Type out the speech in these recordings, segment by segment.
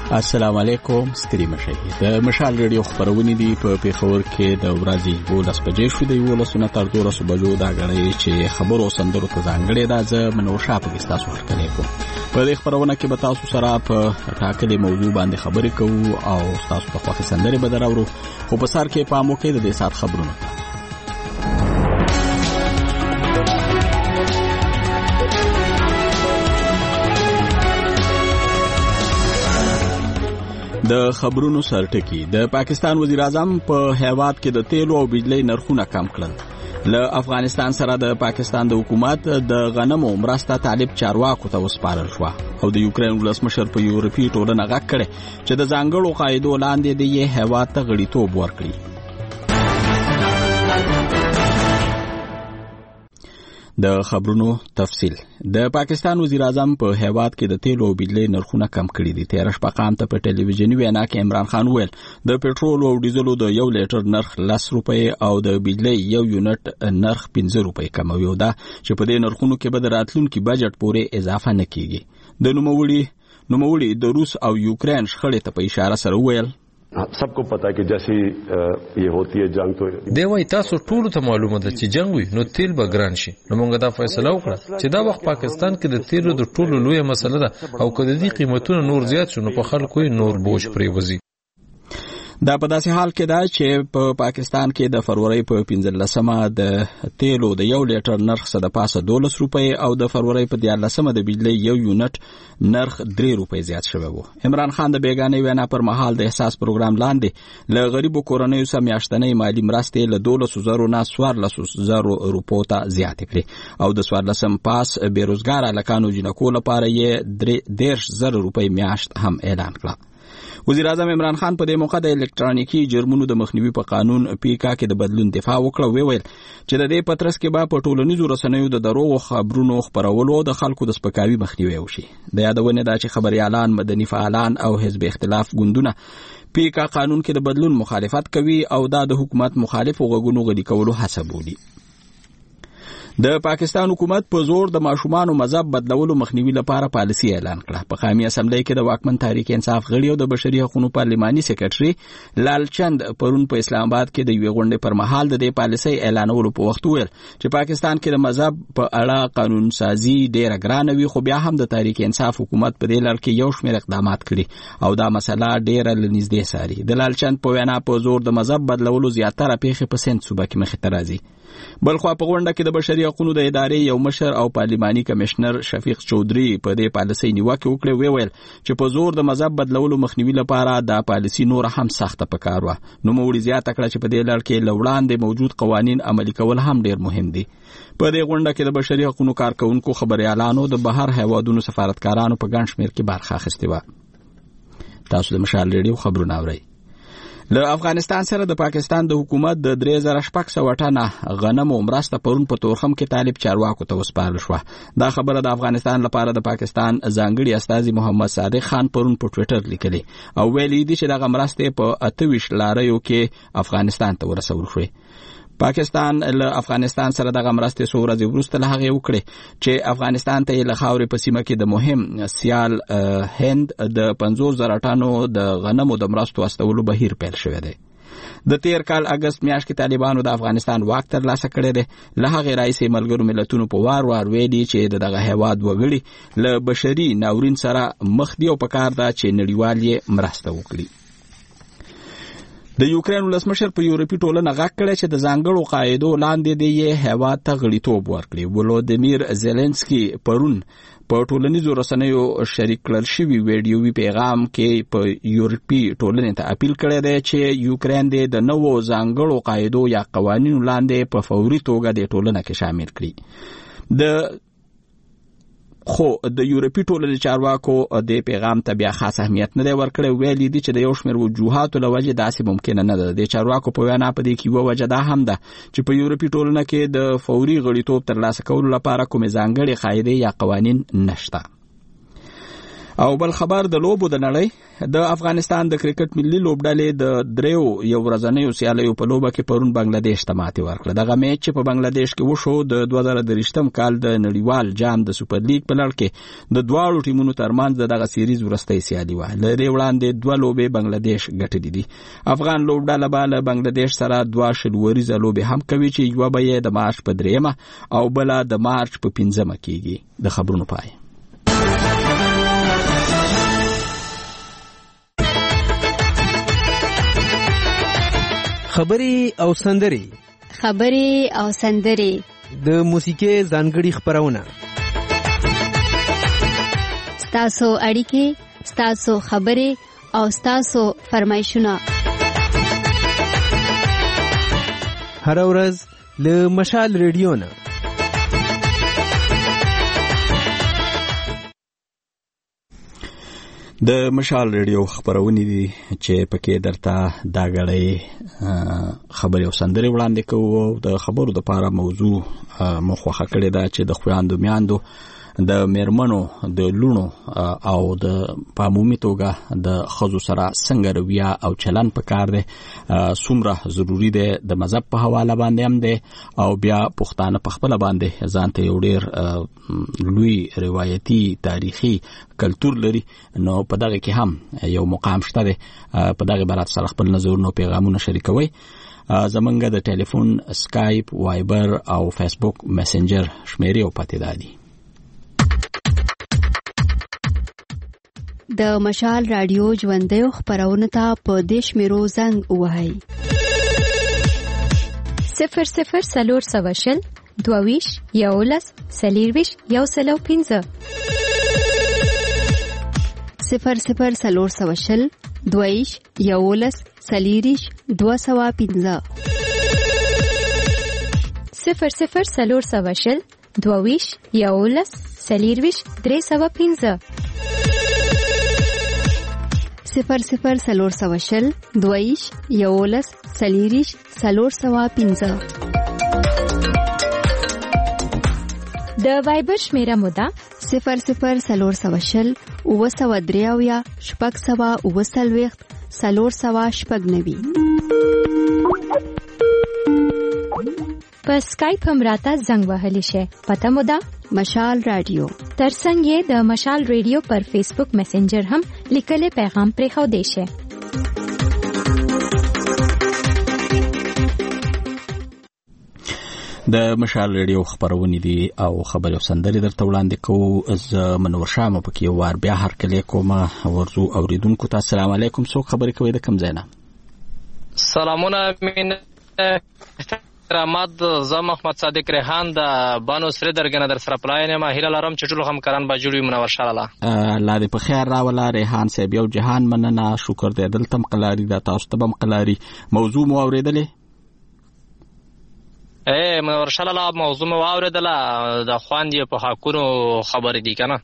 السلام علیکم ستړي مشي د مشال ریډیو خبرونه دي په پیښور کې د ورځې 12 بجې شو د 12 تر 12 بجو دا غړي چې خبرو سندرو ته ځانګړي د زمنو شاپ کې تاسو ورکړي کو په دې خبرونه کې به تاسو سره په ټاکلي موضوع باندې خبرې کوو او تاسو ته خوښ سندري به دراورو خو په سر کې پامو کې د سات خبرونه د خبرونو سرټکی د پاکستان وزیر اعظم په هیواد کې د تیلو او بجلی نرخونه کم کړل له افغانستان سره د پاکستان د حکومت د غنمو مرسته طالب چارواکو ته وسپارل شو او د یوکرين ولسمشر په یورپی ټولنه غږ کړي چې د ځانګړو قاعدو لاندې د هیواد ته غړیتوب ورکړي د خبرونو تفصیل د پاکستان وزیر اعظم په هیواد کې د تیلو او بجلی نرخونه کم کړي دي تیر شپه قام ته په ټلویزیونی وینا کې عمران خان ویل د پټرول او ډیزلو د 1 لیټر نرخ 10 روپۍ او د بجلی 1 یونټ نرخ 15 روپۍ کموي دا چې په دې نرخونو کې به د راتلونکي بجټ پورې اضافه نه کیږي د نوموړي د روس او یوکرين شخړې ته په اشاره سره ویل सबको पता है कि जैसी ये होती है जंग तो دیوای تاسو ټول ته معلومه ده چې جنگ وي نو تیل به ګران شي نو موږ دا فیصله وکړه چې دا وخت پاکستان کې د تیلو د ټولو لوی مسله ده او کله دې قیمتونه نور زیات شو نو په خلکو نور بوج پریوزي دا په داسې حال کې ده چې په پاکستان کې د فروری په 15مه د تیلو د 1 لیټر نرخ څخه د پاسه 12 روپۍ او د فروری په 14مه د بجلی 1 یونټ نرخ 3 روپۍ زیات شوی وو عمران خان د بیگانې وینا پر مهال د احساس پروګرام لاندې له غریبو کورنیو سم میاشتنۍ مالی مرستې له 12,000 نه 14,000 روپو ته زیات کړي او د 14 پاس بیروزګار الکانو جنکو لپاره یې 13,000 روپۍ میاشت هم اعلان کړه وزیر اعظم عمران خان په دې موقع د الکترونیکی جرمونو د مخنیوي په قانون پیکا کې د بدلون دفاع وکړه ویل چې د دې پترس کې به په ټولنیزو رسنیو د دروغ خبرونو خبرولو د خلکو د سپکاوي مخنیوي وشي د یادونه دا چې خبريالان مدني فعالان او حزب اختلاف ګوندونه پیکا قانون کې د بدلون مخالفت کوي او دا د حکومت مخالف غوګونو غلي کولو هڅه بولي د پاکستان حکومت په زور د ماشومان مذهب بدلولو مخنیوي لپاره پالیسي اعلان کړه په قومي اسمبلی کې د واکمن تحریک انصاف غړي او د بشري حقوقو پارلماني سیکریټري لالچند پرون په اسلام آباد کې د یو غونډې پر مهال د دې پالیسي اعلانولو په وخت ویل چې پاکستان کې د مذهب په اړه قانون سازي ډېر ګران وي خو بیا هم د تحریک انصاف حکومت په دې لړ کې یو شمېر اقدامات کړي او دا مسله ډېر لنږدې ساري د لالچند په وینا په زور د مذهب بدلولو زیاتره پیښې په سند صوبه کې مخې ته راځي بلخو په غونډه کې د بشري حقوقو د ادارې یو مشر او پارلماني کمشنر شفیق چودري په دې پالیسي نیوکه وکړه ویل چې په زور د مذهب بدلولو مخنیوي لپاره دا پالیسي نور هم سخته پکار و نو موږ زیاته کړه چې په دې لړ کې لوړاندې موجود قوانين عملي کول هم ډیر مهم دي په دې غونډه کې د بشري حقوقو کارکونکو خبريالانو د بهر هیوادونو سفارتکارانو په ګڼ شمېر کې برخه اخیستې و تاسو د مشال ریډیو خبرونه اورئ له افغانستان سره د پاکستان د حکومت د 3600 ټنه غنمو مرسته پرون په تورخم کې طالب چارواکو ته وسپارل شو دا خبره د افغانستان لپاره د پاکستان ځانګړي استاذ محمد صادق خان پرون په ټوئیټر لیکلی او ویلي دي چې دغه مرسته په 28 لاریو کې افغانستان ته ورسول شوې پاکستان له افغانستان سره دغه مرستې څو ورځې وروسته له هغې وکړې چې افغانستان ته له خاورې په سیمه کې د مهم سیال هند د 50,000 ټنو د غنمو د مرستو استولو بهیر پیل شوی دی د تیر کال اگست میاشت کې طالبانو د افغانستان واک ترلاسه کړی دی له هغې راهیسې ملګرو ملتونو په وار ویلي چې دغه هیواد وګړي له بشري ناورین سره مخ دي او پکار ده چې نړیوال یې مرسته وکړي د یوکرين ولسمشر په یورپی ټولنه غږ کړی چې د ځانګړو قاعدو لاندې د هیواد ته غړیتوب ورکړي ولودیمیر زيلنسکي پرون په ټولنیزو رسنیو شریک کړل شوی ویډیوي پیغام کې په یورپی ټولنې ته اپیل کړی دی چې یوکرين د نوو ځانګړو قاعدو یا قوانینو لاندې په فوري توګه د ټولنه کې شامل کړي خو د یورپی ټولنې چارواکو د پیغام ته بیا خاص اهمیت نه دی ورکړی ویلي دي چې د یو شمېر وجوهاتو له وجې داسې ممکنه نه ده د چارواکو په وینا په دې کې یوه وجه دا هم ده چې په یورپی ټولنه کې د فوري غړیتوب ترلاسه کولو لپاره کومې ځانګړې قاعدې یا قوانین نشته او بل خبر د لوبو د نړۍ د افغانستان د کرکټ ملي لوبډلې د دریو یو ورځنیو سیالیو په لوبه کې پرون بنگلاديش ته ماتې ورکړه. دغه میچ چې په بنگلاديش کې وشو د 2023م کال د نړیوال جام د سوپر لیګ په لړ کې د دواړو ټیمونو ترمنځ دغه سیریز وروستۍ سیالي وه. له دې وړاندې 2 لوبې بنگلاديش ګټلې دي. افغان لوبډله به له بنگلاديش سره 2 شلوریزه لوبې هم کوي چې یوه به یې د مارچ په 3مه او بله د مارچ په 5مه کېږي. د خبرونو پای. خبري او سندري د موسیقي ځانګړي خبرونه ستاسو اړیکې ستاسو خبري او ستاسو فرمایشونه هر ورځ له مشال ریډیو نه. د مشال ریډیو خبرونه دي چې پکې درته دا غړې خبري او سندري وړاندې کوو. د خبرو د لپاره موضوع مخوخه کړې ده چې د خويندو میاندو د میرمنو د لونو او د پامومي توګه د خزو سره څنګه رویه او چلن پکار دی، څومره ضروری دی د مذهب په حواله باندې هم دی او بیا پښتانه په خپل باندې ځانته یو ډیر لوی روایتي تاریخي کلتور لري. نو په دغه کې هم یو مقام شته دی. په دغه برات سره خپل نظرونه پیغامونه شریکوي. زمونږ د ټلیفون، اسکایپ، وایبر او فیسبوک میسنجر شمیرې او پاتې دادي. د مشال رادیو ژوندۍ خبرونه ته په دیش میرو زنګ وهاي 00 سلور سواشل دوویش یولس سلیرویش یو سلو 15 00 سلور سواشل دوویش یولس سلیریش 215 00 سلور سواشل دوویش یولس سلیرویش 315 00 سلور سواشل دویش یولس سلیریش سلور سوا 15 د وایبر شمیره مودا 00 سلور سواشل اوسو دریاویا شپږ سوا اوسلويخت سلور سوا شپږ نوي. په اسکایپ هم راته زنګ وهلی شي. پته مودا مشال رادیو. ترڅنګ یې د مشال ریډیو پر فیسبوک میسنجر هم لیکلې پیغام پرې خو دی شي. د مشال ریډیو خبرونه دي او خبري او سندري درته وړاندې کوو. از منور شامه پکې وار بیا هر کله کومه ورزو اوریدونکو ته السلام علیکم. څوک خبرې کوي د کوم ځای نه؟ سلامونه مين رحمت زم محمد صادق ریحان د بانو سره درګنه در سره پلاینه ما هیله لرم چې ټول هم کران با جوړي منور شاله الله دې په خیر راولا. ریحان صاحب یو جهان مننه، شکر دې دلته مقلاري د تاسو ته مقلاري موضوع مو اوریدلې؟ منور شاله موضوع مو اوریدله. د خواندې په حقونو خبرې دي کنه.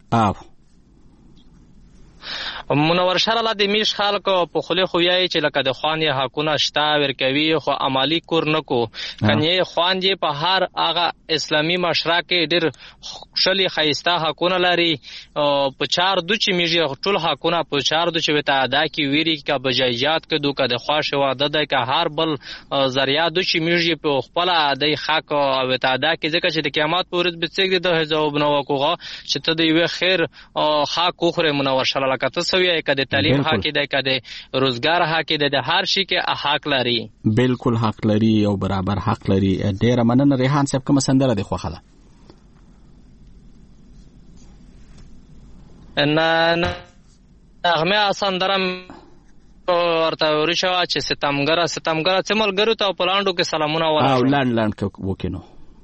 منور شاله د میش خلکو په خله خویای چې لکه د خواندې حقونه شته ورکوي خو عملی کور نکو. کني خواندې په هر هغه اسلامي مشرکه ډېر شلي خيسته حقونه لري. په 4 دوچ میږي ټول حقونه په 4 دوچ وته ادا کی ویری کا بجایات کې دوکه د خواشه واده ده که هر بل ذریعہ دوچ میږي په خپل د حق او وته ادا کی ځکه چې د قیامت پورې به څنګه د حساب نو کوغه چې ته دی وی خیر حق خوره. منور شاله لکه سوی کده تعلیم حق دی کده روزګار حق دی د هر شي کې حق لري. بالکل حق لري او برابر حق لري. ډیر مننه ریحان صاحب. کوم سندره دی خوخه نه هغه سندره ورته ورشوا چې ستمګر څملګرو ته پلاندو کې سلامونه ورته او لاند وکینو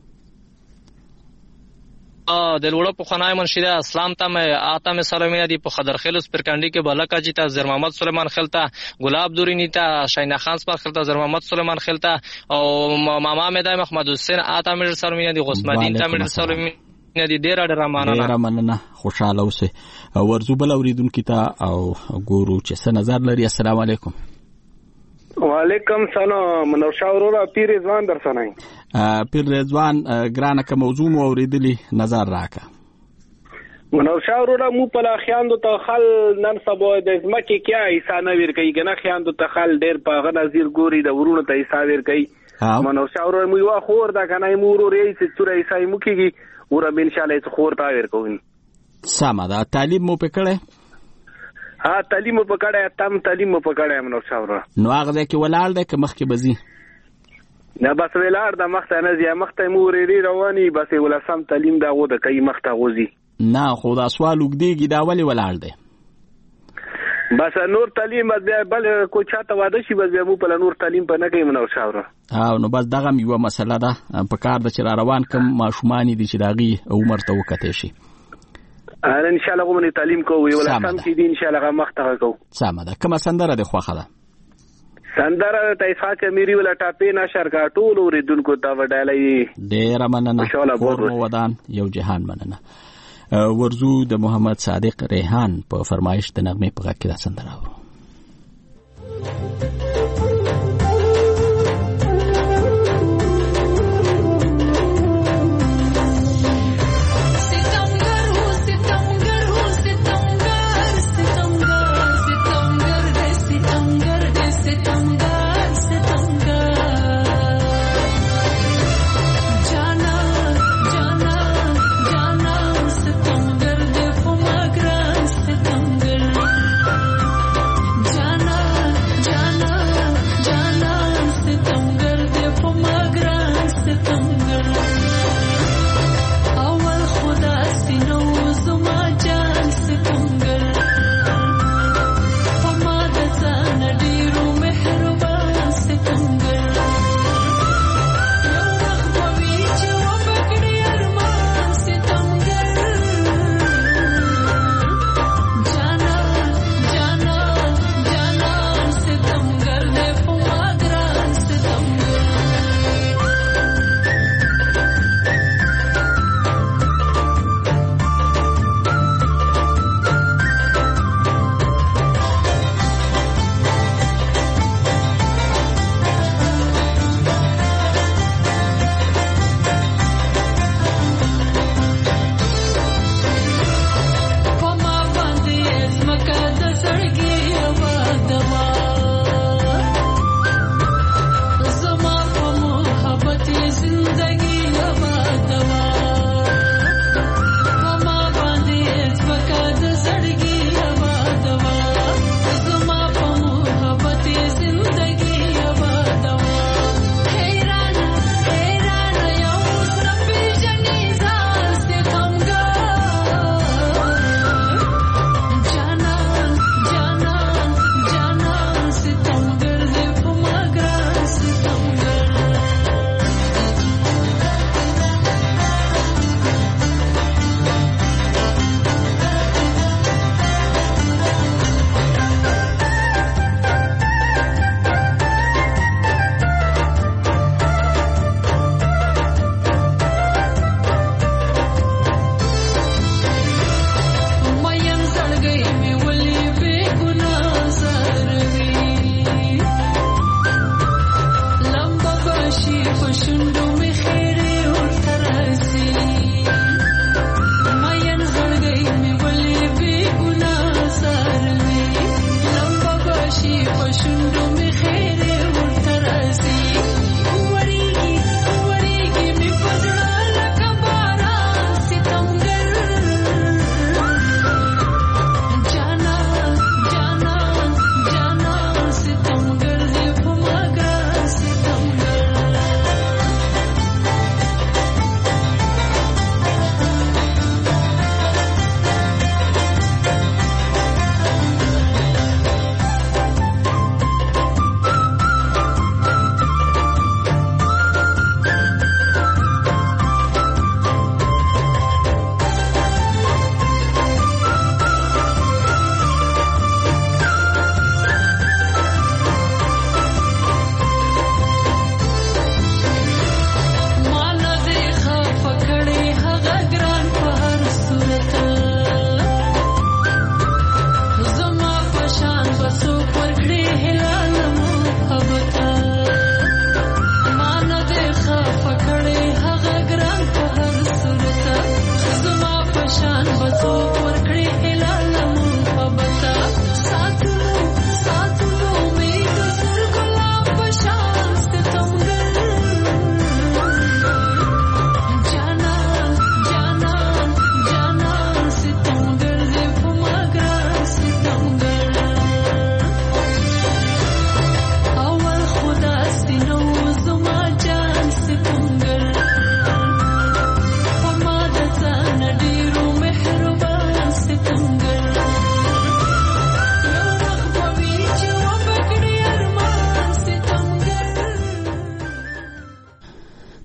د لوړو په خنای منشیده اسلام ته آتم سلامونه دی په خضرخیل سپرکندی کې بلکه جتا زر محمد سلیمان خلتا ګلاب دورینی ته شینا خان سپر خلتا زر محمد سلیمان خلتا او ماما مدای محمد حسین آتم سلامونه دی غسمدین ته سلامونه دی ډیر مننه. خوشاله اوسه. ورزو بل اوریدونکو ته او ګورو چې څه نظر لري. السلام علیکم. وعلیکم سلام. منور شاه ورور پیر رضوان درسنای. پیر رضوان ګرانه که موضوع مو اوریدلی نظر راکا. منوشا وروره مو په لا خیاندو ته خل نن سبا د ځمکې کیا حصہ نه ور کوي کنه خیاندو ته خل ډیر په غ نظیر ګوري د ورونو ته حصہ ور کوي منوشا وروره مو یو خور دا کنه مو وروري چې تور حصہ مو کیږي ور ان شاء الله خور تا ور کوي سم دا تعلیم مو پکړه ها تعلیم مو پکړه تم تعلیم مو پکړه منوشا وروره نو هغه د کې ولال د مخ کې بزي نه بس ویلار د مخته نه زی مخته مو وري رواني بس ولسم تعلیم دا غو د کوي مخته غوزي نه خو دا سوال وګدیږي دا ولی ولاړ دی بس نور تعلیم بل کو چاته واده شي بس مو په نور تعلیم په نه کوي منو شاوره نو بس دغه یو مسله ده په کار د چر روان کم ماشومان دي چې داغي عمر ته وکته شي ان شاء الله کوم تعلیم کوو ولا سم چې دي ان شاء الله مخته کوو سم ده کوم سندره د خوخه ده سندره تایفا کمیری ولا ټاپې نشر کا ټول اوریدونکو ته وډالای ډیر مننه ودان یو جهان مننه ورزو د محمد صادق ریحان په فرمایش د نغمه په غږ کې دا سندره اورو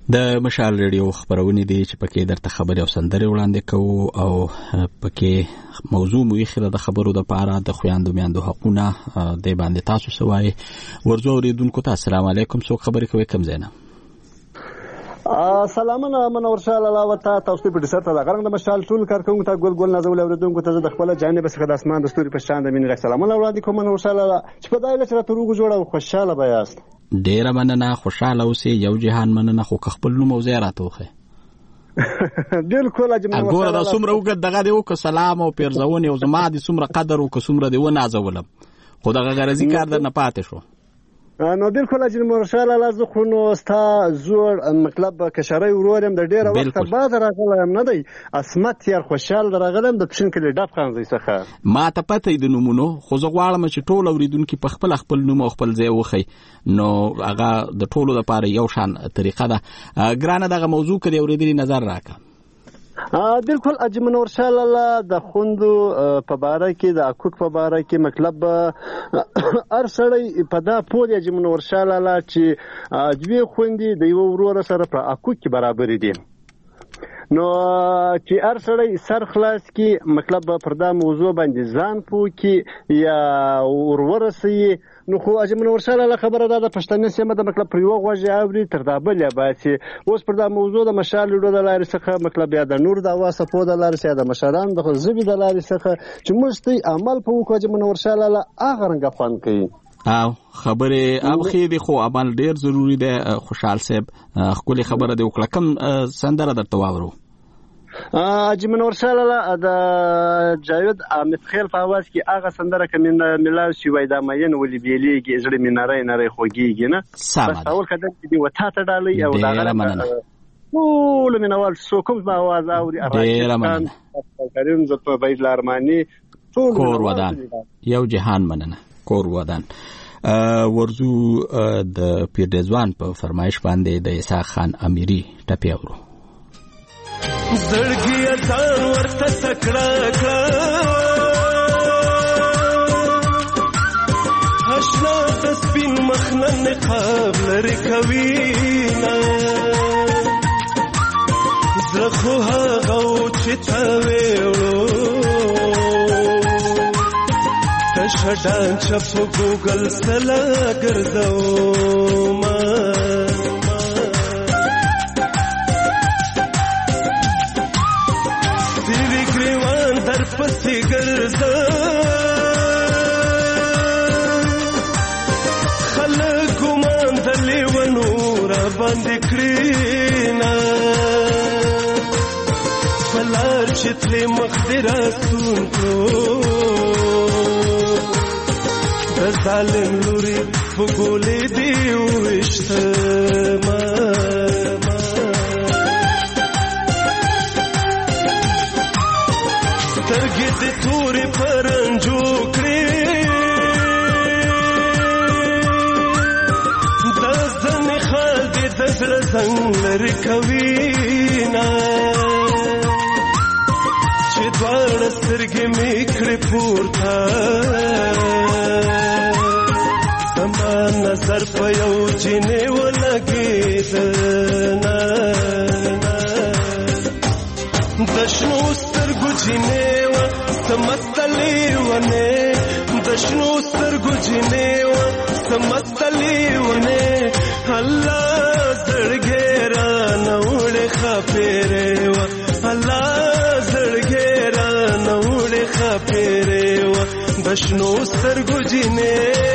د مشال ریډیو خبرونه دي چې پکې درته خبري او سندري وړاندې کوو او پکې موضوع مو یې د خبرو د پاره د خويندو میاندو حقونه د باندې تاسو سوای ورځو اوریدونکو ته السلام علیکم څوک خبرې کوي کوم زینا سلامونه منور شاه الله وتا تاسو په دې سره د غرنګ د مشال ټول کارکونکو ته ګل نازول اوریدونکو ته د خپل جانب څخه د اسمان د ستوري په شان د مینې سلامونه وړاندې کوم منور شاه الله چې په دایله سره تروغ جوړ او خوشاله بیاست ډیره مننه خوشاله اوسې یو جهان مننه خو خپل نوم او زیارت وخه بالکل اجمنه وګوره دا څومره وګد دغه دی او سلام او پیرزونه او زما دي څومره قدر او څومره دی و نازولم خو دغه غرضی کار در نه پاتې شو نو بالکل اجمنه شاله لازم خو نو ستا زور مطلب کشرای ورورم د ډیره وخت بعد راغلم نه دی اسمت یار خوشاله راغلم د پښین کې ډاپ خانځي څخه ما ته پته د نومونو خو زه غواړم چې ټول اوریدونکو په خپل نوم او خپل ځای وخی نو هغه د ټولو لپاره یو شان طریقه ده ګرانه دغه موضوع کې اوریدلی نظر راکړه بالکل اجمنه ورشاله الله د خوندو په باره کې د اکوک په باره کې مطلب ارسړی په دا پوری اجمنه ورشاله الله چې دوی خوندې د یو ورور سره په اکوک کې برابر دي نو چې ارسړی سر خلاص کې مطلب پر دا موضوع باندې ځان پو کې یا ورورسي نو خو اجمنه ورشاله الله خبره ده د پښتنې سیمه د مطلب پر یو غوږی اوري تر دا بل یا باسي اوس پر دا موضوع د مشال لرو د لارې څخه مطلب یا د نور د واسه په د لارې څخه د مشران د زبې د لارې څخه چې مستي عمل په وکړي اجمنه ورشاله الله هغه رنګ خوان کوي او خبره ابخي دي خو عمل ډیر ضروری ده خوشحال صاحب خپل خبره دی وکړه کوم سندره درته واورو اجمنه ورشاله الله د جاوید احمد خیل په आवाज کې هغه سندره کومه ملاو شي وای دا مې نو ولې بیلیږي زړه مې نری خوږیږي نه بس اول کده دې وتا ته ډالې او دا ټول منوال سو کوم په आवाज اوري ارایستان کریم زه په بیت الارمانی کور ودان یو جهان مننه کور ودان ورزو د پیر رضوان په فرمایش باندې د عیسی خان امیری ټپی اورو زړګي ځان ورته سکړه حشنا د سپین مخنه نقاب لري کوي نه زړه خو هغه چې تا وېړو تشډان چپ ګوګل سلا ګرځو ما پسې ګرځه خلک ګمان د لیونو را باندې کړي نه فلار چې تلې مخ دې راستون کړو د ظالم لوري په ګولې دې وویشته سترګې دې تورې پرنجو کړې د ځنې خال دې د زړه زنګ لرې کوي نه چې دواړه سترګې مې کړې پورته زما نظر په یو جینې ولګېده نه د شنو سترګو جینې سمتلی ونه د شنو سترګو جینې سمتلی ونه الله زړګې را نوړې خپېرې و الله زړګې را نوړې خپېرې و د شنو سترګو جینې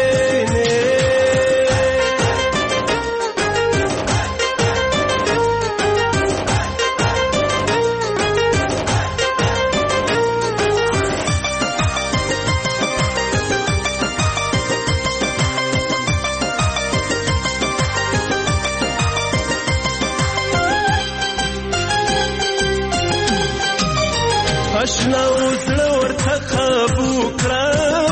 اشنا وزړه ورته قابو کړه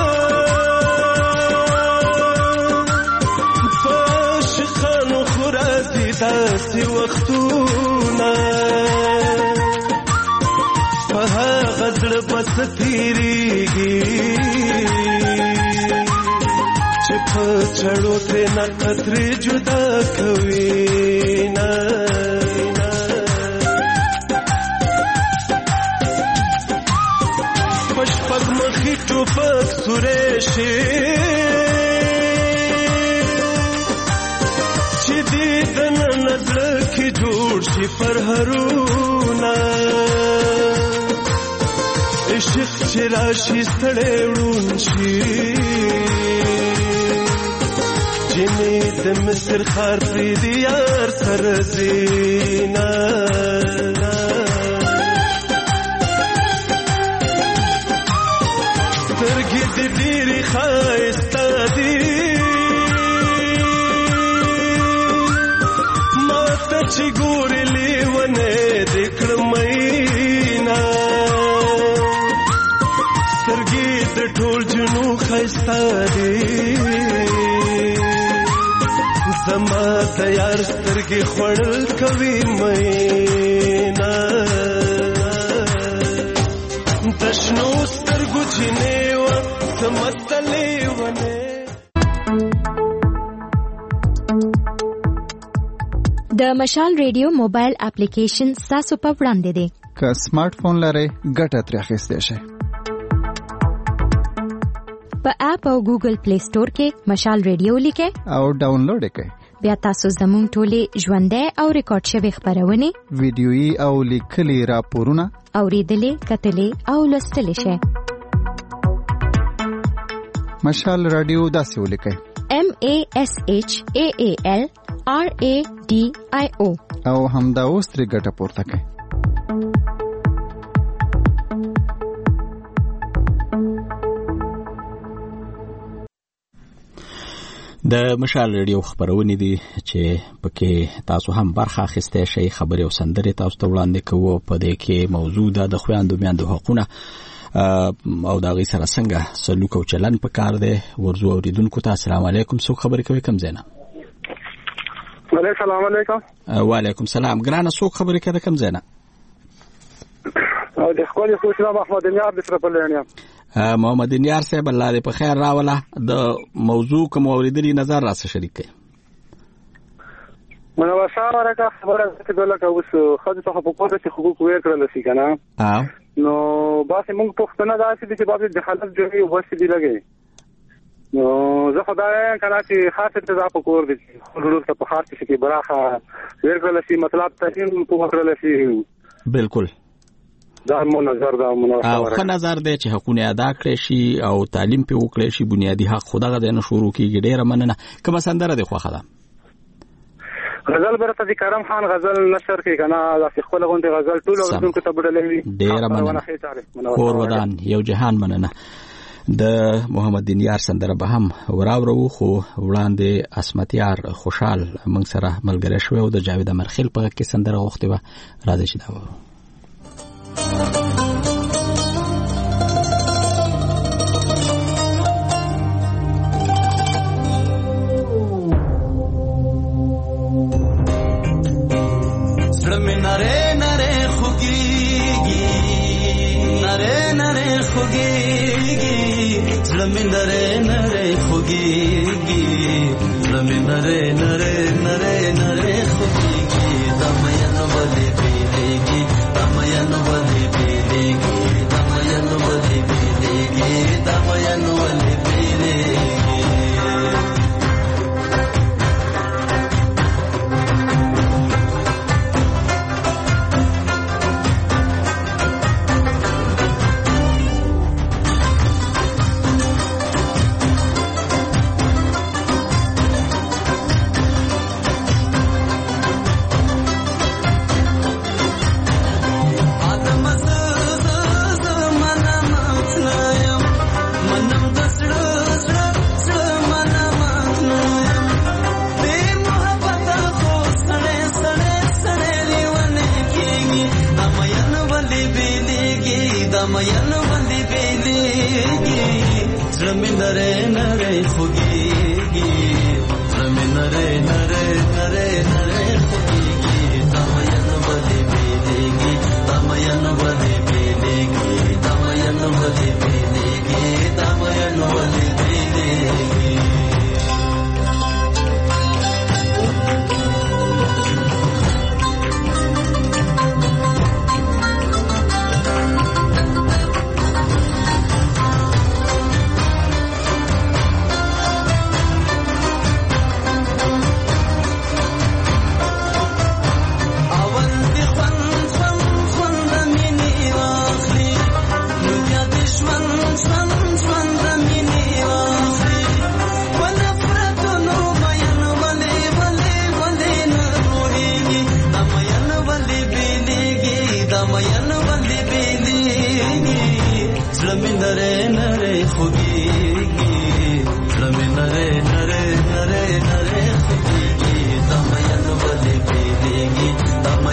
په عاشقانو خو راځي داسې وختونه په هغه زړه بس تېرېږي چې په چړو ترې نه قطرې جدا کوي نه شي چې دې د نظر کې جوړ شي پر هرونا عشق چې راشي ستړی وړون شي جنې د مصر ښار پرې د یار سره زینا سترګې دې ډېرې ښایسته دي ما ته چې ګورې لیونی دې کړم مینا سترګې د ټول جنو ښایسته دي زما د یار سترګې خوړل کوي مینا د شنو سترګو چینې وه سمتلې ونې د مشال ریډیو موبایل اپلیکیشن ستاسو په وړاندې دی. که سمارټ فون لرئ ګټه ترې اخیستی شئ. په اپ او ګوګل پلی سٹور کې مشال ریډیو لیکئ او ډاونلوډ یې کړئ. بیا تاسو زموږ ټولې ژوندۍ او ریکارډ شوې خپرونې ویډیويي او لیکلي راپورونه اوریدلې کتلې او لوستلې شئ. مشال رادیو داسې ولیکئ MASHAALRADIO او همدا اوس ترې ګټه پورته کړئ. د مشال ریډیو خبرونه دي چې پکې تاسو هم برخه اخیسته شي. خبري او سندري تاسو ته وړاندې کوو. په دې کې موضوع د خويندو میندو حقوقونه او دا غي سره څنګه سلوک او چلن پکار دي. ورزو اوریدونکو ته السلام علیکم. څوک خبرې کوي کم زینا؟ السلام علیکم. وعلیکم السلام. ګرانه څوک خبرې کوي کم زینا؟ او د خپل اسلام احمد نیار د سرپلنیا. محمد نیار صاحب الله دې په خیر راوله. د موضوع کوم اوریدلي نظر را سره شریک کړئ. منو وساره کا خبره چې دلته اوس خځه ته حقوق ته حقوق ورکړل شي کنه. نو باسي موږ پښتنه داسې دي چې باب د حالت جوړي وبس دي لګي. نو زه خدای کنه چې خاصه ته په کور دي ضرورت په خاصه کې براخه ورکړل شي مطلب ته په ورکړل شي. بالکل دا مو نظر دا مناسبه او ښه نظر دی چې حقونه ادا کړي شي او تعلیم په وکړي شي. بنیادی حق خدای غوډه نه شروع کیږي. ډیره مننه. کوم سندره دی خوخه ده؟ غزل برته د کرم خان غزل نشر کې کنه د خپل غونډه غزل ټول اوردونکو ته بدلوي. ډیره مننه. کور ودان یو جهان مننه. د محمد دینیار سندره به هم وراورو خو وړاندې اسمتیار خوشحال موږ سره ملګری شو او د جاوید امرخیل په کې سندره وخته و راځي چې دا وره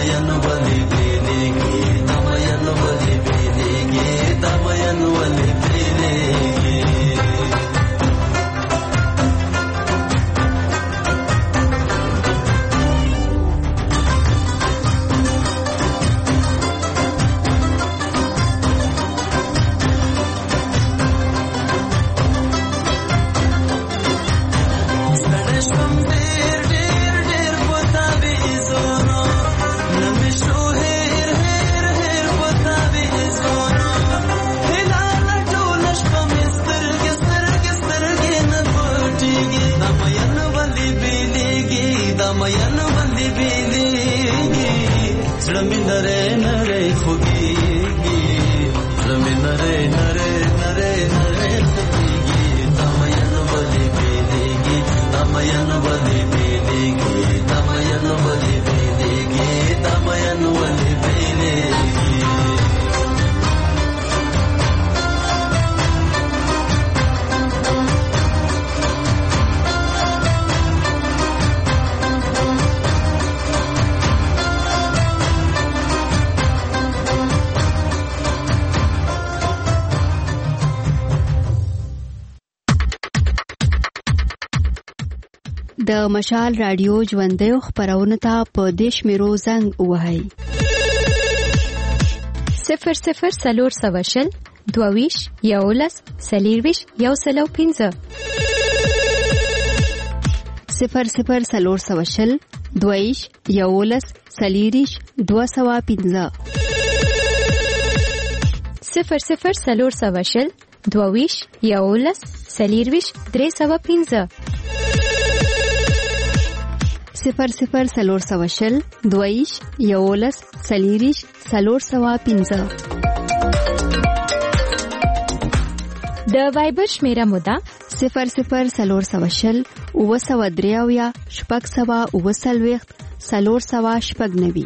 دمین ولی بیلیگی دمین ولی بیلیگی دمین ولی بیلیگی د مشال رادیو ژوندۍ خبرونه ته په دیش میرو زنګ وهاي 00 سلور سواشل دوویش یولس سلیرویش یوسلو 15 00 سلور سواشل دوویش یولس سلیریش 215 00 سلور سواشل دوویش یولس سلیرویش 315 00 سلور سواشل دویش یولس سلیریش سلور سوا 15 د وایبر شمیره مودا 00 سلور سواشل وسودریاویا شپږ سوا وسلويخت سلور سوا شپږ نوي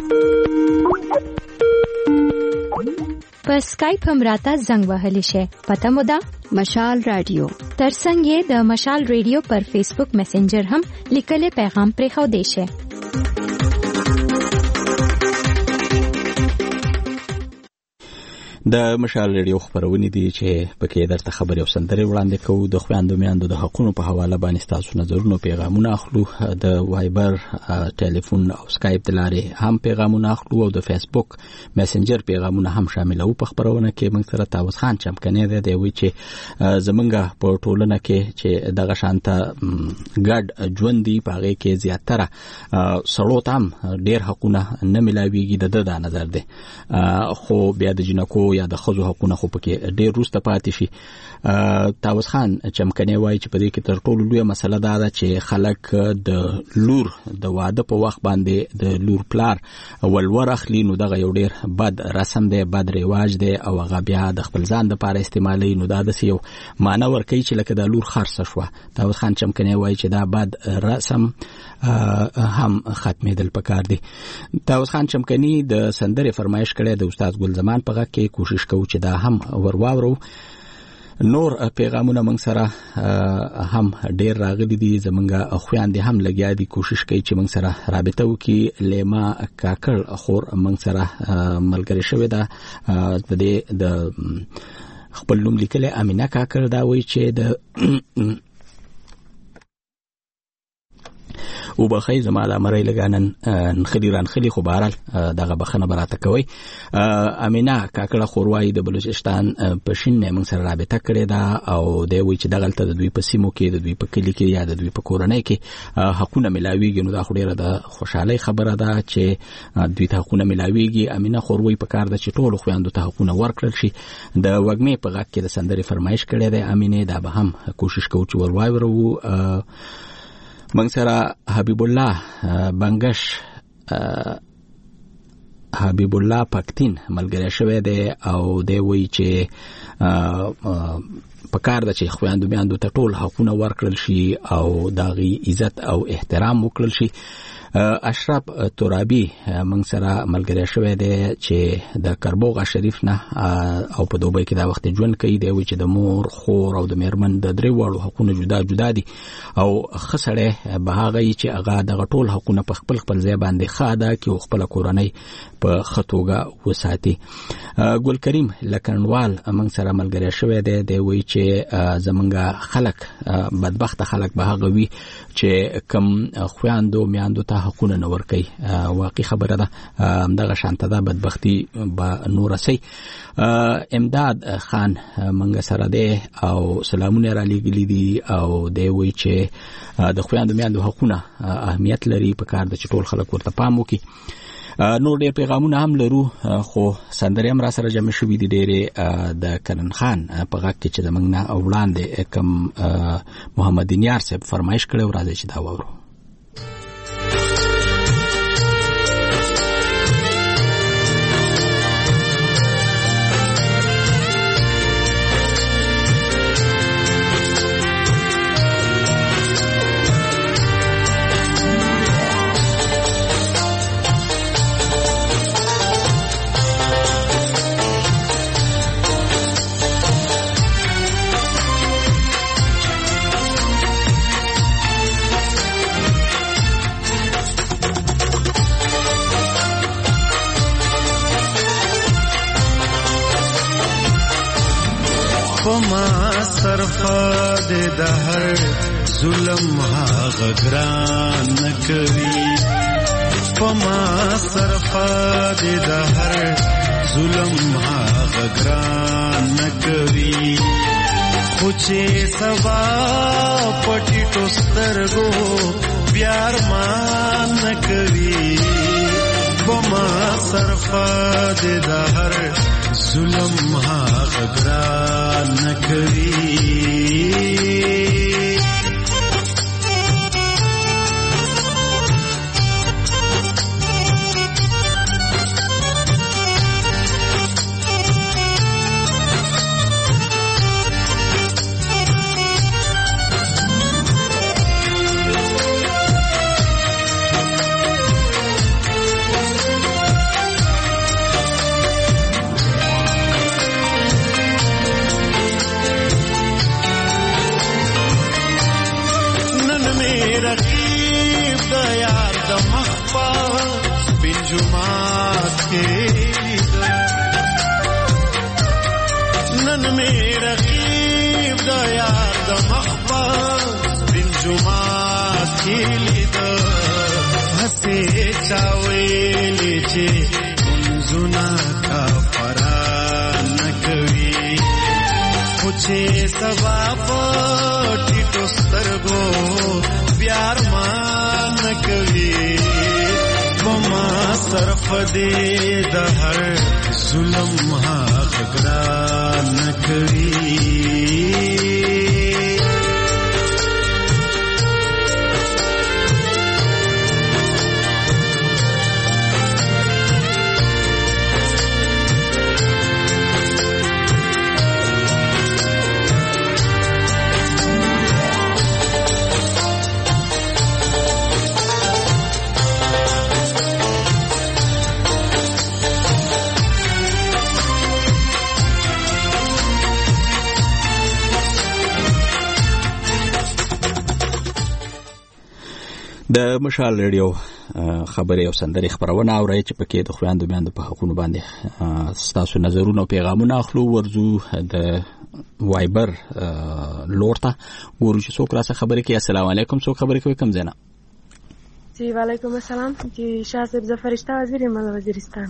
په اسکایپ هم راته زنګ وهلی شي پته مودا مشال رادیو ترڅنګ د مشال رادیو پر فیسبوک میسنجر هم لیکلي پیغام پرې خو دی شي د مشال ریډیو خبرونه دي چې پکې درته خبري او سندري وړاندې کوو د خويندو میاندو د حقونو په حواله باندې تاسو نظرونه پیغامونه اخلو د وایبر ټلیفون او سکایپ د لارې هم پیغامونه اخلو او د فیسبوک میسنجر پیغامونه هم شاملو په خبرونه کې موږ سره تاوس خان چمکنه دی وی چې زمونږه په ټولنه کې چې دغه شانته ګډ ژوند دی پاره کې زیاتره سړو تام ډیر حقونه نه ملاويږي د نظر دی خو بیا د جنکو یا د خزو حقونه خو پکې ډیر روسته پاتې شي تاوس خان چمکنه وای چې په دې کې تر ټولو لوی مسله دا ده چې خلک د لور د واده په وخت باندې د لور پلار ولور اخلي نو دغه یو ډیر بد رسم دی بد رواج دی او هغه بیا د خپل ځان د لپاره استعمالي نو دا د یو معنی ورکوي چې لکه د لور خرڅ شو تاوس خان چمکنه وای چې دا بد رسم هم ختمېدل پکار دي تاوس خان چمکني د سندره فرمایش کړي د استاد ګل زمان په غږ کې کوشش کوو چې دا هم ورواورو نور پیغامونه موږ سره هم ډیر راغلي دي زمونږه خويندې هم لګیا دي کوشش کوي چې موږ سره رابطه وکړي لیما کاکړ خور موږ سره ملګری شوی دا د خپل نوم لیکل امینه کاکړ دا وایي چې د او بخای زما د امرای لګانن خلی خو بهرال دغه بخنه براته کوي امینا کاکړه خوروای د بلوچستان په شینه موږ سره رابطه کړې ده او دی وی چې دغه ته د دوی په سیمو کې د دوی په کلی کې یا د دوی په کورنۍ کې حقونه ملاويږي نو دا خو ډیره د خوشحالي خبره ده چې دوی ته حقونه ملاويږي امینا خوروای په کار ده چې ټول خويندو ته حقونه ورکړل شي د وګمې په غږ کې د سندري فرمایش کړې ده امینه دا به هم کوشش کوو چې ورواورو منصر حبیب الله بنگش حبیب الله پکتین ملګری شوی دی او دی وی چې په کار ده چې خویندو میندو ته ټول حقونه ورکړل شي او د هغوی عزت او احترام وکړل شي. اشرف ترابي موږ سره ملګری شوی دی چې د کربوغه شریف نه او په دوبۍ کې دا وخت ژوند کوي. دی وایي چې د مور خور او د میرمن د درې واړو حقونه جدا جدا دي او ښه سړی به هغه وي چې هغه دغه ټول حقونه په خپل ځای باندې ښه ادا کړي او خپله کورنۍ په ښه توګه وساتي. ګل کریم لکنډوال موږ سره ملګری شوی دی. دی وایي چې زمونږ خلک بدبخته خلک به هغه وي چې کم خویندو میندو ته حقونه نه ورکوي. واقعي خبره ده، دغه شانته ده، بدبختي به نوره سي. امداد خان موږ سره دی او سلامونه را لېږلي دي او دی وایي چې د خویندو میندو حقونه اهمیت لري، په کار ده چې ټول خلک ورته پام وکړي. نور ډېر پیغامونه هم لرو خو سندرې هم را سره جمع شوي دي ډېرې. د کرن خان په غږ کې چې زموږ نه وړاندې کوم محمد دینیار صاحب فرمایش کړی و، راځئ چې دا واورو. د هر ظلم هغه ګران نه کوي، پما صرفا د هر ظلم هغه ګران نه کوي، خو چې سبا پټي ټوسترګو بیار مان نه کوي، پما صرفا د هر ظلم هغه ګران نه کوي. د مشال ریډیو خبرې او سندرې خبرونه اورئ چې پکې د خویندو میندو په حقونو باندې ستاسو نظرونه او پیغامونه اخلو. ورځو د وایبر لورته ګورو چې څوک راڅخه خبرې کوي. السلام علیکم، څوک خبرې کوي؟ کوم ځای نه؟ جی وعلیکم السلام، جی شاه صاحب زه فرشته وزیر یم له وزیرستان.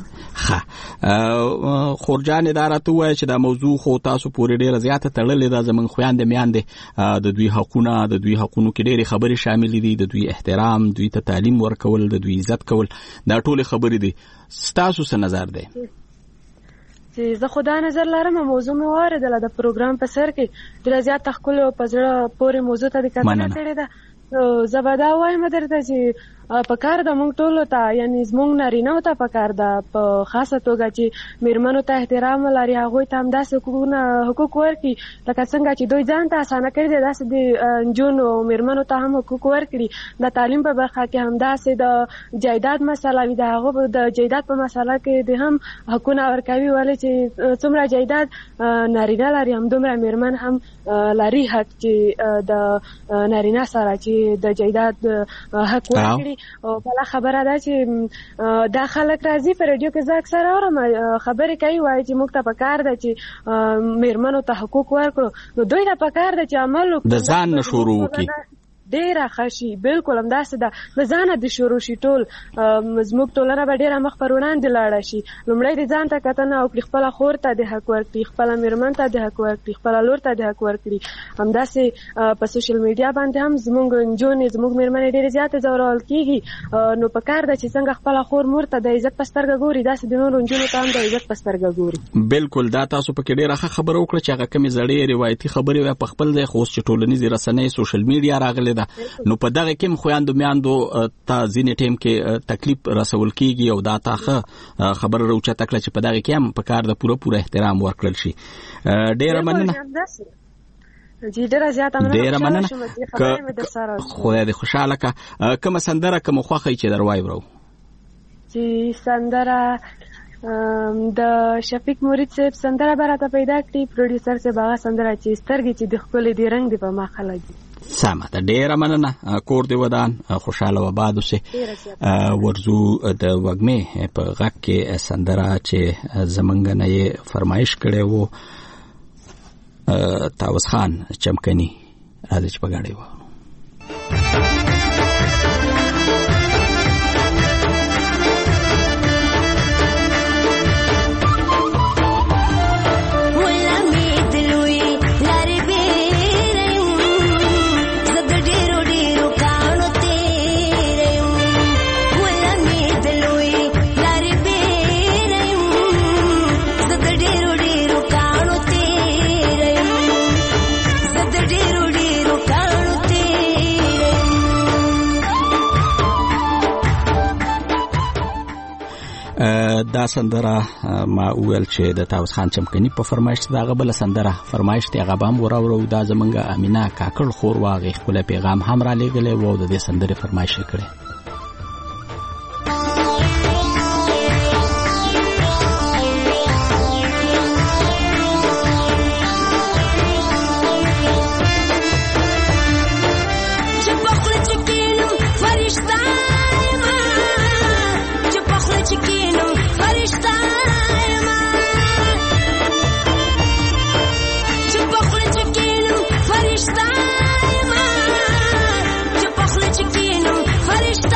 ها خورجان اداره ته وایي چې دا موضوع خو تاسو پورې ډیره زیاته تړلې ده. زمونږ خویندې میندې د دوی حقونه، د دوی حقونو کې ډېرې خبرې شاملې دي، د دوی احترام، دوی ته تعلیم ورکول، د دوی عزت کول، دا ټولې خبرې دي. ستاسو څه نظر دی؟ چې زه خو دا نظر لرم، موضوع مې واورېدله د پروګرام په سر کې، ډېره زیاته ښکلې او په زړه پورې موضوع ته دې کتنه کړې ده. زه به دا وایم درته چې پکار د موږ ټولو ته یعنی زموږ نارینه ته پکار ده په خاصه توګه چې میرمنو ته احترام ولري، هغوی ته همداسې حقوق ورکړي لکه څنګه چې دوی ځان ته اسانه کړي دي، داسې د نجونو او میرمنو ته هم حقوق ورکړي. د تعلیم په برخه کې همداسې د جایداد مسله وي، د هغو د جایداد په مسله کې د هم حقونه ورکوي، ولې چې څومره جایداد نارینه لري همدومره میرمن هم لري حق چې د نارینه سره چې د جایداد حق ورکړي. او بله خبره ده چې دا خلک راځي په رادیو کې زه اکثر اورم خبرې کوي، وایي چې موږ ته پکار ده چې میرمنو ته حقوق ورکړو، نو دوی ته پکار ده چې عمل وکړي، د ځان نه شروع وکړي. ډیره ښه شي، بالکل همداسې ده، له ځانه د شروع شي، ټول زموږ ټولنه به ډیره مخ پر وړاندې لاړه شي. لومړی د ځان ته کتنه وکړي، خپله خور ته د حق ورکړي، خپله میرمن ته د حق ورکړي، خپله لور ته د حق ورکړي. همداسې په سوشل میډیا باندې هم زموږ نجونې زموږ میرمنې ډیرې زیاتې ځورول کېږي، نو پکار ده چې څنګه خپله خور مور ته د عزت په سترګه ګوري، داسې د نورو نجونو ته هم د عزت په سترګه ګوري. بالکل، دا تاسو پکې ډیره ښه خبره وکړه چې هغه کومې زړې روایتي خبرې وې په خپل ځای، خو اوس چې ټولنیزې رسنۍ سوشل میډیا راغلې ده، نو په دغه کې خویندو میاندو ته ځینې ټیم کې تکلیف رسول کېږي، او دا تاخه خبره راوچته کړه چې په دغه کې هم په کار د پوره احترام ورکړل شي. ډیره مننه. ډیره مننه، خدای دې خوشحاله کړه. کومه سندره کومه خوښه چې در وایو؟ چې سندره د شفیق مرید صاحب سندره به راته پیدا کړي، پروډیوسر صاحب هغه سندره چې سترګې چې د ښکلې د رنګ دی په مخه لګي. سمه ده، ډیره مننه، کور دې ودان، خوشحاله و آباد اوسې. ورځو د وږمې په غږ کې سندره چې زمونږ نه یې فرمایش کړی و طاووس خان چمکني، راځي چې په ګاډۍ و. دا سندره ما ویل چې د طاووس خان چمکني په فرمایش دا غبل سندره فرمایش ته غبام وراورو، دا زمونږ امینه کاکړ خور واغې خپل پیغام هم را لېږلی و د دې سندره فرمایش کړي. فرشتہ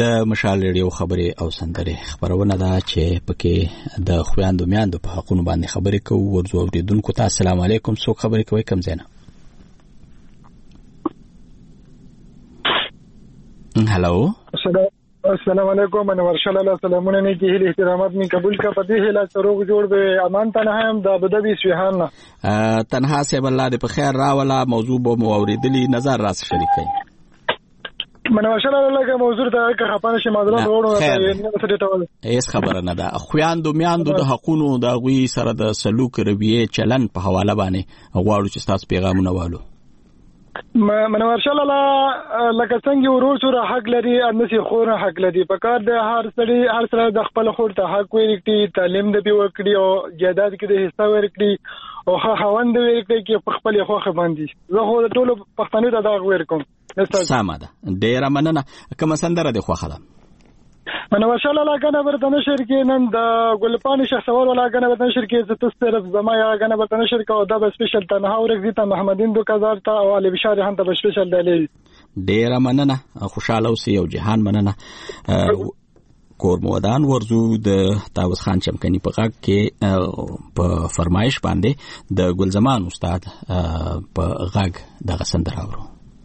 د مشال ریډیو خبرې او سندرې خبرونه ده چې پکې د خویندو میاندو په حقونو باندې خبرې کوو. ورزو اوریدونکو ته السلام علیکم. څوک خبرې کوي کوم ځای نه؟ هلو السلام علیکم. من ورشل الله سلامونه نه کیه احترامات می قبول کا پدې هلا سروغ جوړ به امان تنها هم د ابوظبي سوهان تنها سیب الله دې په خیر راولا. موضوع به مو اوریدلی نظر راس شریکای. من ورشل الله کا موضوع ته که خپانه شي معذرت وروړو هیڅ خبره نه ده. خویندو میاندو د حقونو د غوي سره د سلوک رویه چلن په حواله باندې غواړو چې تاسو پیغامونه والو. من ورشل الله لکه څنګه ورور سره حق لري انسي خور حق لري. په کار د هر سره د خپل خور ته حق ورکړي، تعلیم د پی وکړي او جیداد کې د حصہ ورکړي او خوند ورکړي کې په خپل خوخه باندې. زه خو ټول پښتنو ته دا ورکوم. سمه ده. ډیره مننه. کوم سندره د خوخه ده؟ من ورشل الله کنه برته نشر کې نن د ګلپانی شخصوال ولا کنه برته نشر کې ز تاسو طرف زما یا کنه برته نشر کې او دا سپیشل تنها ورګ ته محمدین دوکازار ته او علي بشار هم ته سپیشل دی. ډیره مننه. خوشاله اوسئ او جهان مننه. کورمودان ورزو د تاوس خان چمکني په غږ کې په فرمایش باندې د ګلزمان استاد په غږ دغه سندره اورو.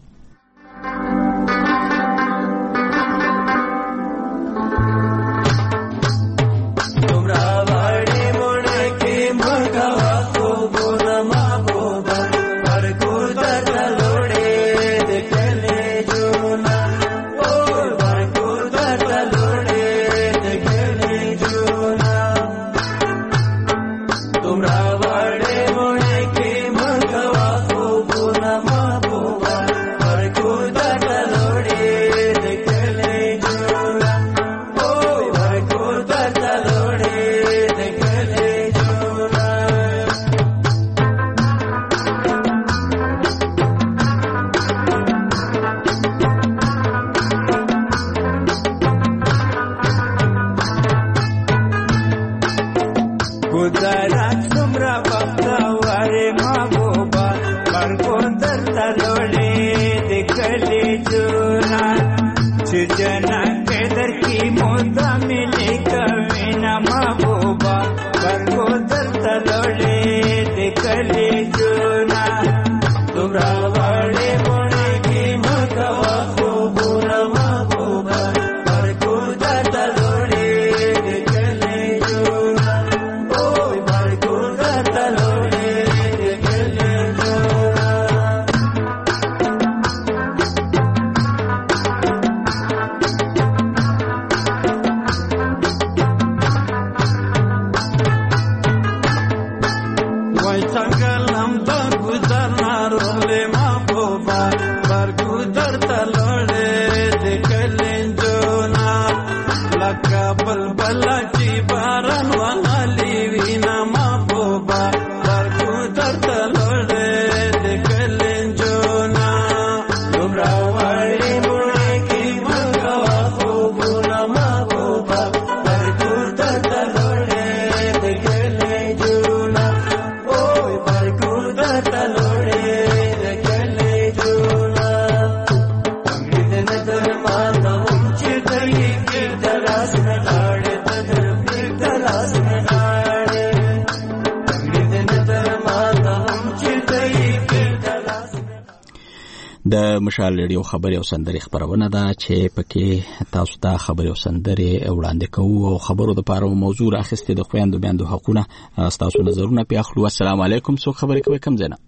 د مشال ریډیو خبرې او سندرې خبرونه ده چې پکې تاسو ته خبرې او سندرې وړاندې کوو او خبرو د پاره موضوع راخسته د خويندو بیاندو حقونه تاسو نظرونه په اخلو. السلام علیکم. څوک خبرې کوي کوم ځای نه؟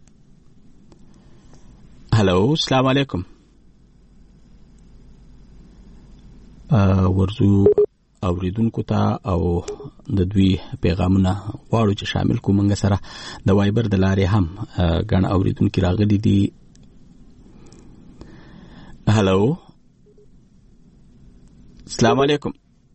هلو السلام علیکم. ورزو اوریدونکو ته او د دوی پیغامونه غواړو چې شامل کوو. موږ سره د وایبر د لارې هم ګڼ اوریدونکو راغلي دي. هلو السلام علیکم.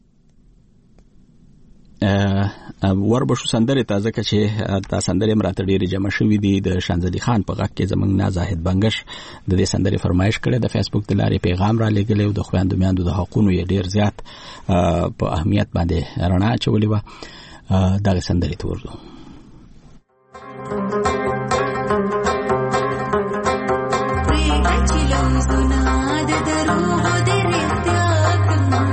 وربشو سندرې تازه که چې دا سندرې مراته ډېرې جمع شوي دي. د شانزلي خان په غږ کې زموږ نه زاهد بنګش د دې سندرې فرمایش کړی. د فیسبوک د لارې پیغام را لېږلی او د خویندو میاندو د حقونو یې ډېر زیات په اهمیت باندې رڼا اچولې وه. دغه سندرې ته ورځو. Thank you.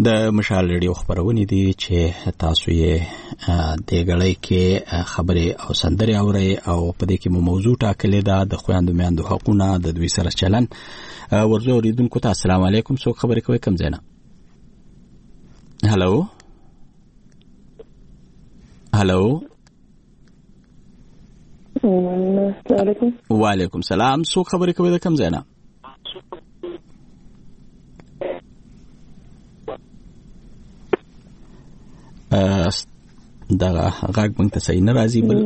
د مشال ریډیو خبرونه دي چې تاسو یې د غړې کې خبرې او سندرې اوري او په دې کې موضوع ټاکلې ده د خويندو میندو حقوقونه د دوی سره چلن ورزو اوریدونکو ته السلام علیکم څوک خبرې کوي کوم ځای نه هالو السلام علیکم وعلیکم سلام څوک خبرې کوي د کوم ځای نه دا غاګ مونږ ته صحیح نه راځي بل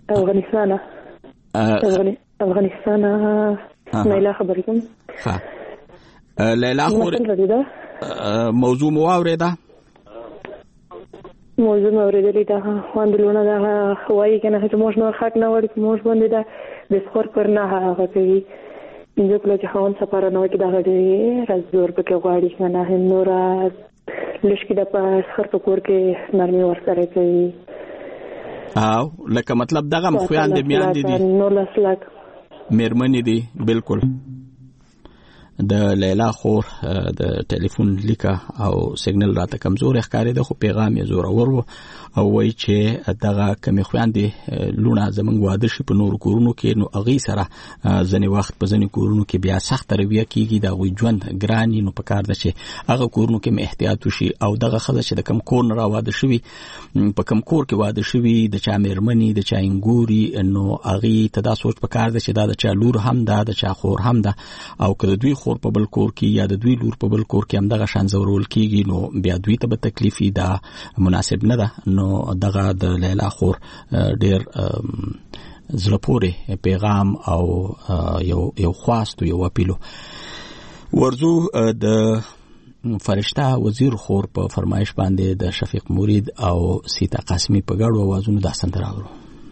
افغانستان لیلا خبرې کوم ها لیلا خو موضوع مو اوریدا موضوع مو اوریدلې دا خواندلونه دا وایي کنه چې موږ نور حق نه ورته موږ باندې دا د سخور پر نه هغه کوي انځ کله چې خوان سفر نه وکړي دا غړي راځور پکې غواړي کنه نور لشکې د سخر په کور کې نرمي ورسره کوي او لکه مطلب دغه مخویان د میاندې دي نو لاسلک مېرمنې دي بالکل د لیلا خور د ټلیفون لیکه او سیګنل راته کمزور ښکاري د خو پیغام یې زور ورو او وای چې دغه کمی خويندې لونه زمنګ واده شي په نور کورونو کې نو اغي سره ځنې وخت په ځنې کورونو کې بیا سخت رویه کیږي دا وي ژوند ګرانی نو په کار ده چې هغه کورونو کې احتیاط وشي او دغه خزه چې د کم کور نه راواده شوی په کم کور کې واده شوی د چا مېرمنې د چا انګوري نو اغي تدا سوچ په کار ده چې دا د چا لور هم ده د چا خور هم ده او کله دوی خور په بل کور کې یا د دوی لور په بل کور کې هم دغه شان زورول کیږي نو بیا دوی ته به تکلیفي دا مناسب نه ده نو دغه د لیلا خور ډیر زړه پورې پیغام او یو خواست یو اپیلو ورزو د فرشتہ وزیر خور په فرمایش باندې د شفیق مرید او سیتا قاسمی په ګډو اوازونو د سندره اورو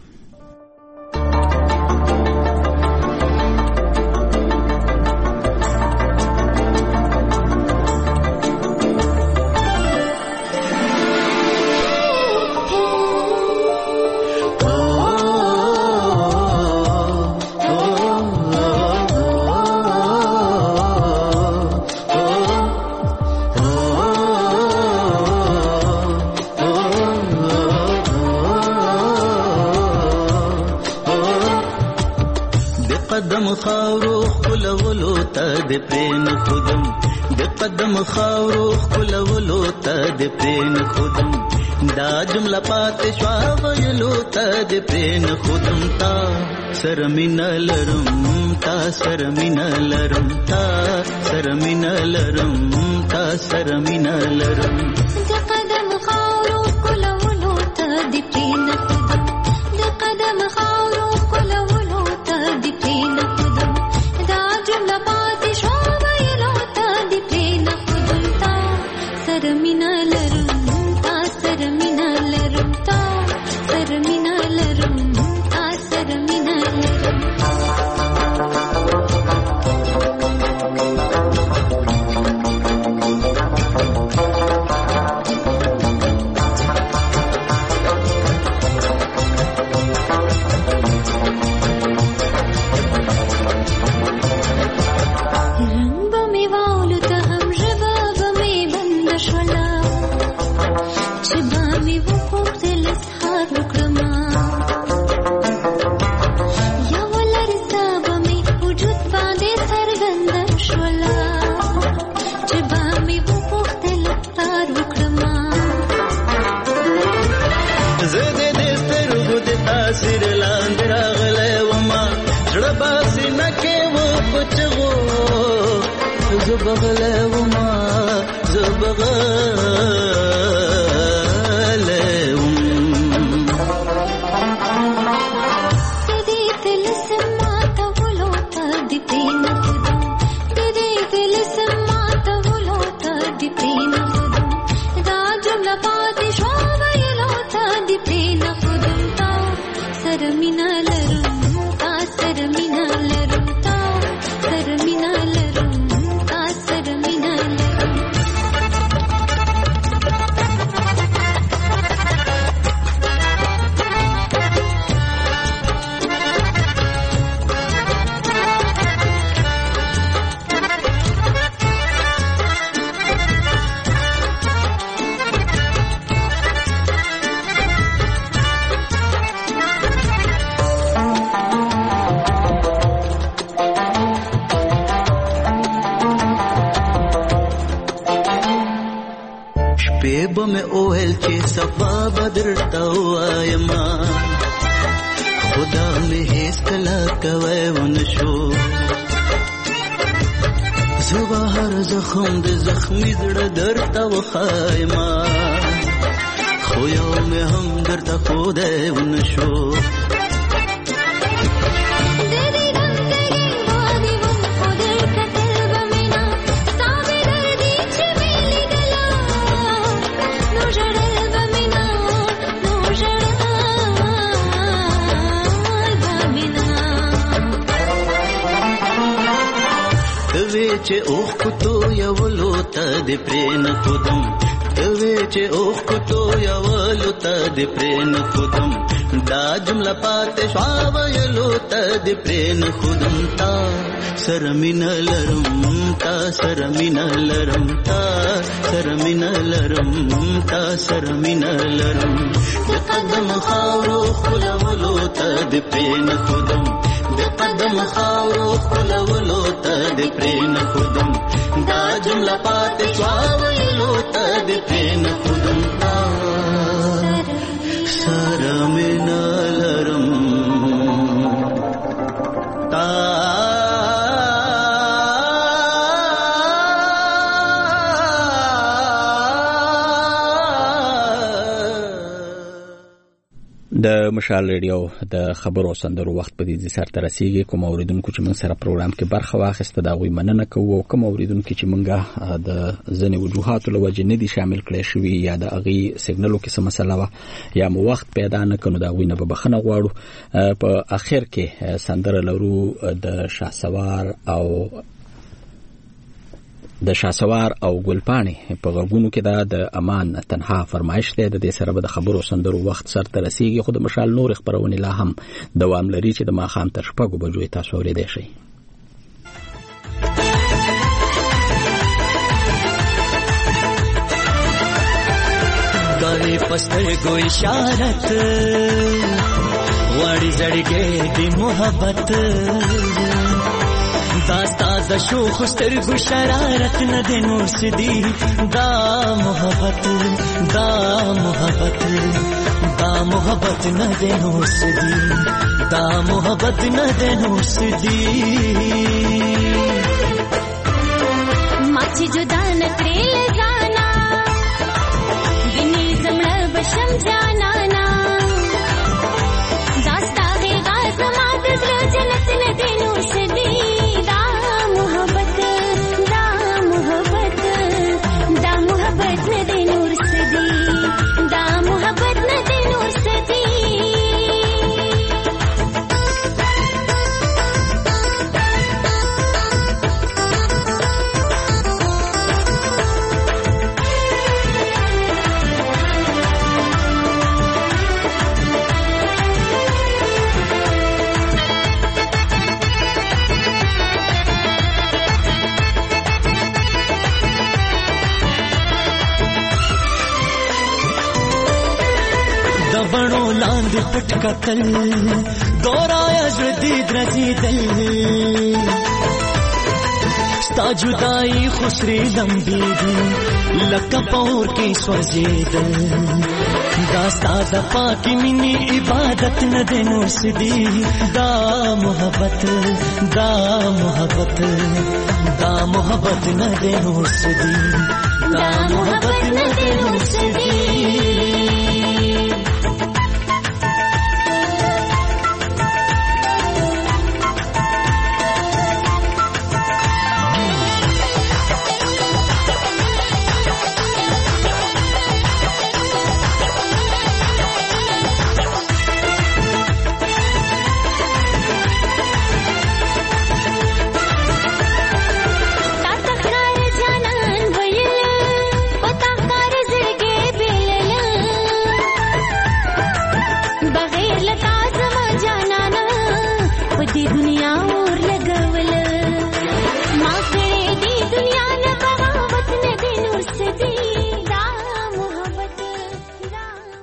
قدم خاورو خلولو ته د پرین خودم د قدم خاورو خلولو ته د پرین خودم دا جمله پات شوا ویلو ته د پرین خودم تا سرمینلرم تا سرمینلرم تا سرمینلرم تا سرمینلرم د قدم خاورو خلولو ته د پرین خودم د قدم خاورو خلولو ته د پرین خودم دا جمله پاتې شو ویلو ته د پرین خودم تا سرمینا لرم تا سرمینا لرم تا سرمینا لرم تا سرمینا لرم ویل چې صفا بدرته وایم خدا مې هیڅ کله کوي ونشو زه هر زخم د زخمي زړه درته وخایم خو یو مې هم درته ښودی ونشو چې اوخ کوتو یولو ته د پرین خودم دوی چې اوخ کوتو یولو ته د پرین خودم دا جمله پاتې شوا ویلو ته د پرین خودم تا سره مینه لرم تا سره مینه لرم تا سره مینه لرم تا سره مینه لرم د قدم خاورو خپلولو ته د پرین خودم د قدم خاورو خپلولو ته د پرین خودم دا جمله پاتې شوا ویلو ته د پرین خودم تا سره مینه لرم تا د مشال ریډیو د خبرو سندرو وخت په دې سر ته رسیږي. کوم اوریدونکو چې موږ سره پروګرام کې برخه واخیسته دا غوي مننه کوو. کوم اوریدونکو چې موږ د ځنې وجوهاتو له وجې نه دي شامل کړی شوي یا د اغي سیګنالو کې څه مسله وه یا مو وخت پیدا نه کړو دا غوي نه به بخښنه غواړو. په اخر کې سندره لرو د شاسوار او ګلپاڼې په غوږونو کې دا د امان تنها فرمایش دی. د دې سره به د خبرو سندرو وخت سر ته رسیږي. خو د مشال نور خبرونه لا هم دوام لري چې د ماښام تر 6 بجو تاسو اورېدای شئ. گالی پستر کو اشارت وړي زړګي د محبت داستا د شوخ سترګو شرارت نه د نور سدي دا محبت نه د نور سدي دا محبت نه د نور سدي ماچی جدا نکړې لګانا ګنې زمړ بشم جانا نا داستا غي غاز ما د زړه جنت نه د نور سدي پټ کتل دورایا زړه درځي دل ستا جدائی خسري لمبي دي لکه پور کې سوځېدل دا ستا د پاکي مینې عبادت نه د نور سدي دا محبت نه د نور سدي دا محبت نه د نور سدي